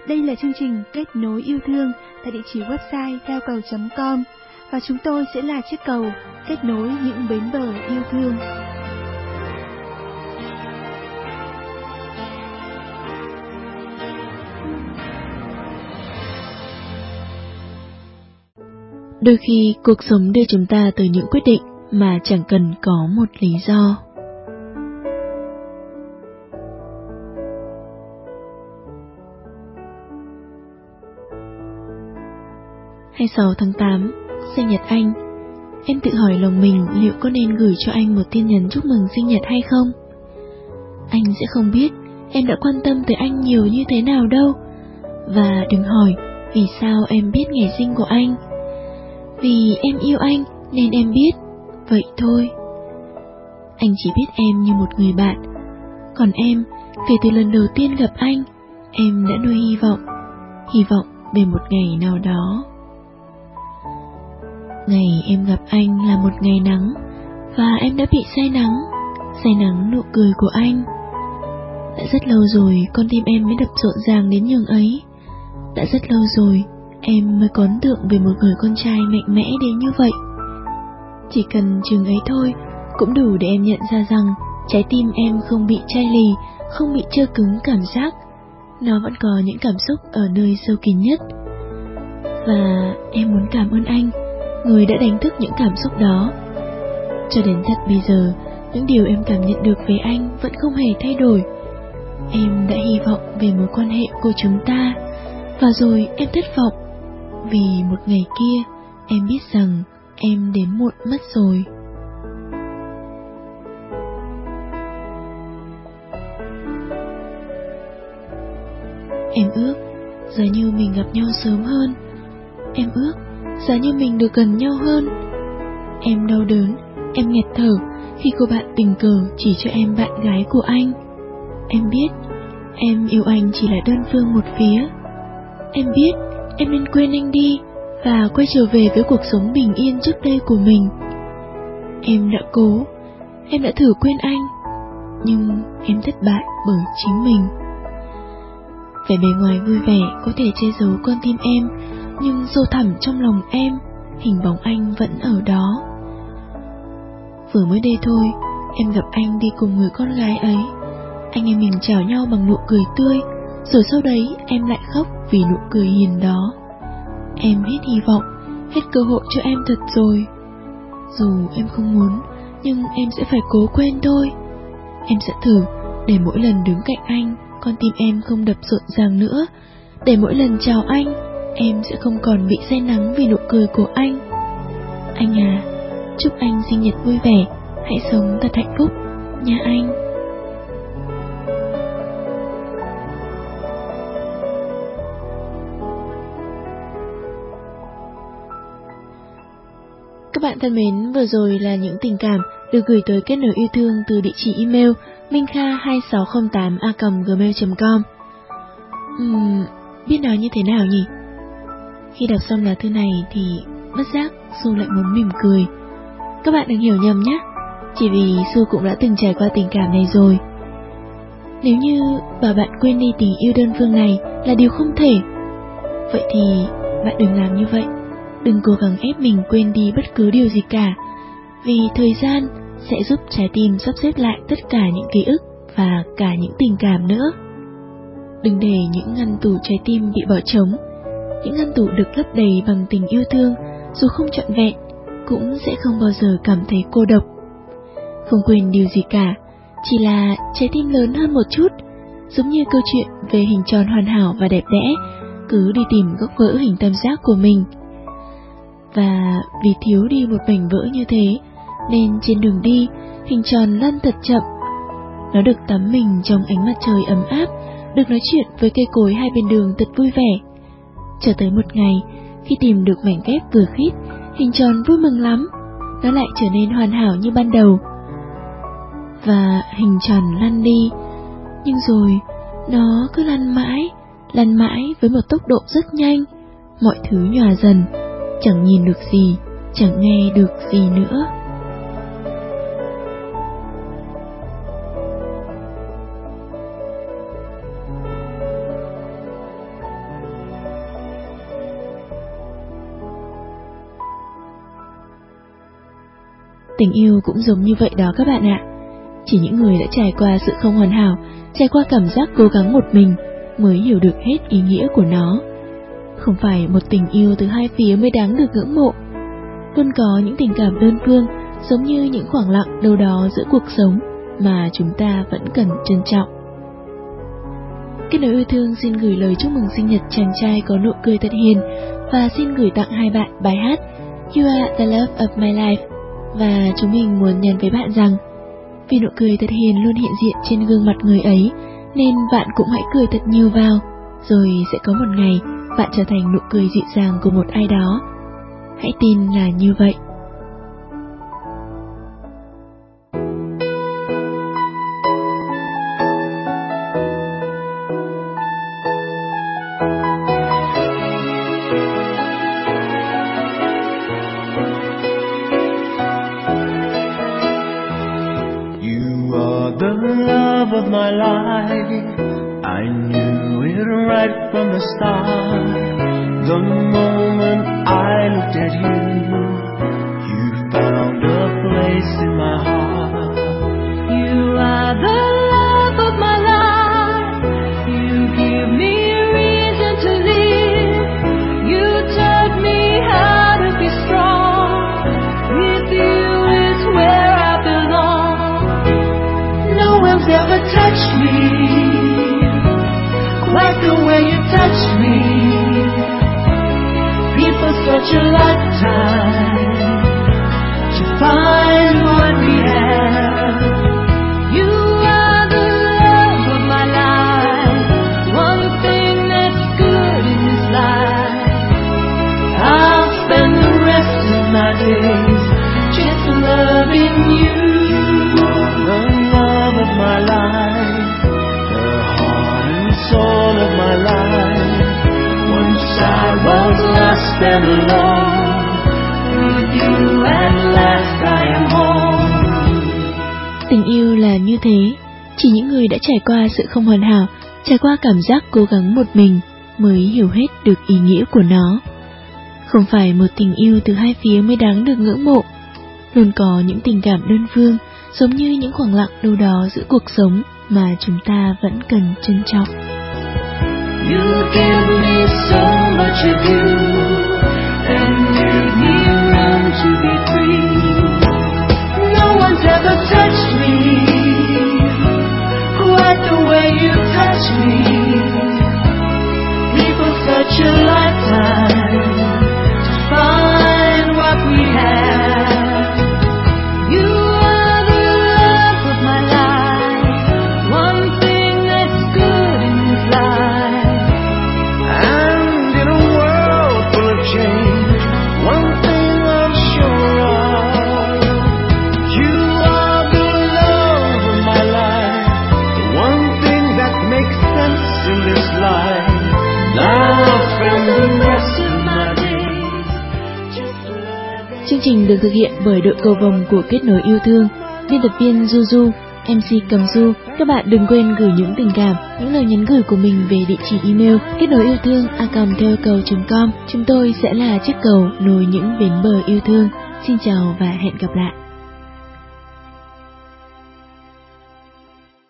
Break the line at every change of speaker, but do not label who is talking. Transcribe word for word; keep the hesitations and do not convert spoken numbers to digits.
Đây là chương trình Kết nối yêu thương tại địa chỉ website theo cầu chấm com và chúng tôi sẽ là chiếc cầu kết nối những bến bờ yêu thương.
Đôi khi cuộc sống đưa chúng ta tới những quyết định mà chẳng cần có một lý do. hai mươi sáu tháng tám, sinh nhật anh. Em tự hỏi lòng mình liệu có nên gửi cho anh một tin nhắn chúc mừng sinh nhật hay không? Anh sẽ không biết em đã quan tâm tới anh nhiều như thế nào đâu. Và đừng hỏi vì sao em biết ngày sinh của anh. Vì em yêu anh nên em biết, vậy thôi. Anh chỉ biết em như một người bạn. Còn em, kể từ lần đầu tiên gặp anh, em đã nuôi hy vọng. Hy vọng về một ngày nào đó. Ngày em gặp anh là một ngày nắng, và em đã bị say nắng, say nắng nụ cười của anh. Đã rất lâu rồi con tim em mới đập rộn ràng đến nhường ấy. Đã rất lâu rồi em mới có ấn tượng về một người con trai mạnh mẽ đến như vậy. Chỉ cần chừng ấy thôi cũng đủ để em nhận ra rằng trái tim em không bị chai lì, không bị trơ cứng cảm giác. Nó vẫn có những cảm xúc ở nơi sâu kín nhất. Và em muốn cảm ơn anh, người đã đánh thức những cảm xúc đó. Cho đến tận bây giờ, những điều em cảm nhận được về anh vẫn không hề thay đổi. Em đã hy vọng về mối quan hệ của chúng ta, và rồi em thất vọng, vì một ngày kia em biết rằng em đến muộn mất rồi. Em ước giá như mình gặp nhau sớm hơn. Em ước giá như mình được gần nhau hơn. Em đau đớn, em nghẹt thở khi cô bạn tình cờ chỉ cho em bạn gái của anh. Em biết em yêu anh chỉ là đơn phương một phía. Em biết em nên quên anh đi và quay trở về với cuộc sống bình yên trước đây của mình. Em đã cố, em đã thử quên anh, nhưng em thất bại bởi chính mình. Vẻ bề ngoài vui vẻ có thể che giấu con tim em, nhưng sâu thẳm trong lòng em, hình bóng anh vẫn ở đó. Vừa mới đây thôi, em gặp anh đi cùng người con gái ấy. Anh em mình chào nhau bằng nụ cười tươi, rồi sau đấy em lại khóc vì nụ cười hiền đó. Em hết hy vọng, hết cơ hội cho em thật rồi. Dù em không muốn, nhưng em sẽ phải cố quên thôi. Em sẽ thử để mỗi lần đứng cạnh anh, con tim em không đập rộn ràng nữa. Để mỗi lần chào anh, em sẽ không còn bị say nắng vì nụ cười của anh. Anh à, chúc anh sinh nhật vui vẻ, hãy sống thật hạnh phúc nha anh. Các bạn thân mến, vừa rồi là những tình cảm được gửi tới Kết nối yêu thương từ địa chỉ email minhkha hai sáu không tám a còng gmail chấm com. uhm, Biết nói như thế nào nhỉ? Khi đọc xong lá thư này thì bất giác Su lại muốn mỉm cười. Các bạn đừng hiểu nhầm nhé, chỉ vì Su cũng đã từng trải qua tình cảm này rồi. Nếu như bảo bạn quên đi tình yêu đơn phương này là điều không thể, vậy thì bạn đừng làm như vậy. Đừng cố gắng ép mình quên đi bất cứ điều gì cả, vì thời gian sẽ giúp trái tim sắp xếp lại tất cả những ký ức và cả những tình cảm nữa. Đừng để những ngăn tủ trái tim bị bỏ trống. Những ngăn tủ được lấp đầy bằng tình yêu thương, dù không trọn vẹn, cũng sẽ không bao giờ cảm thấy cô độc. Không quên điều gì cả, chỉ là trái tim lớn hơn một chút, giống như câu chuyện về hình tròn hoàn hảo và đẹp đẽ, cứ đi tìm góc vỡ hình tam giác của mình. Và vì thiếu đi một mảnh vỡ như thế, nên trên đường đi, hình tròn lăn thật chậm. Nó được tắm mình trong ánh mặt trời ấm áp, được nói chuyện với cây cối hai bên đường thật vui vẻ. Cho tới một ngày, khi tìm được mảnh ghép vừa khít, hình tròn vui mừng lắm, nó lại trở nên hoàn hảo như ban đầu. Và hình tròn lăn đi, nhưng rồi nó cứ lăn mãi, lăn mãi với một tốc độ rất nhanh. Mọi thứ nhòa dần, chẳng nhìn được gì, chẳng nghe được gì nữa. Tình yêu cũng giống như vậy đó các bạn ạ. Chỉ những người đã trải qua sự không hoàn hảo, trải qua cảm giác cố gắng một mình mới hiểu được hết ý nghĩa của nó. Không phải một tình yêu từ hai phía mới đáng được ngưỡng mộ. Luôn có những tình cảm đơn phương, giống như những khoảng lặng đâu đó giữa cuộc sống mà chúng ta vẫn cần trân trọng. Kết nối yêu thương xin gửi lời chúc mừng sinh nhật chàng trai có nụ cười thật hiền và xin gửi tặng hai bạn bài hát You Are The Love Of My Life. Và chúng mình muốn nhắn với bạn rằng vì nụ cười thật hiền luôn hiện diện trên gương mặt người ấy, nên bạn cũng hãy cười thật nhiều vào, rồi sẽ có một ngày bạn trở thành nụ cười dịu dàng của một ai đó. Hãy tin là như vậy.
The love of my life, I knew it right from the start. The moment I looked at you, you found a place in my heart. You are the love of my life, you give me reason to live. You taught me how to be strong, with you is where I belong. No one's ever touched me quite the way you touch me. People such a lifetime to find what we have. You are the love of my life, one thing that's good in this life. I'll spend the rest of my days just loving you. My life, the heart and soul of my life. Once I was lost and alone, with you at last I am home.
Tình yêu là như thế, chỉ những người đã trải qua sự không hoàn hảo, trải qua cảm giác cố gắng một mình mới hiểu hết được ý nghĩa của nó. Không phải một tình yêu từ hai phía mới đáng được ngưỡng mộ. Luôn có những tình cảm đơn phương, giống như những khoảng lặng đâu đó giữa cuộc sống mà chúng ta vẫn cần trân trọng.
You give me so much of you, and give me room to be free. No one's ever touched me quite the way you touch me. People such a lifetime to find what we have.
Chương trình được thực hiện bởi đội cầu vồng của Kết Nối Yêu Thương, biên tập viên Juju, em xê Cầm Du. Các bạn đừng quên gửi những tình cảm, những lời nhắn gửi của mình về địa chỉ email kết nối yêu thương a còng theo cầu chấm com. Chúng tôi sẽ là chiếc cầu nối những bến bờ yêu thương. Xin chào và hẹn gặp lại.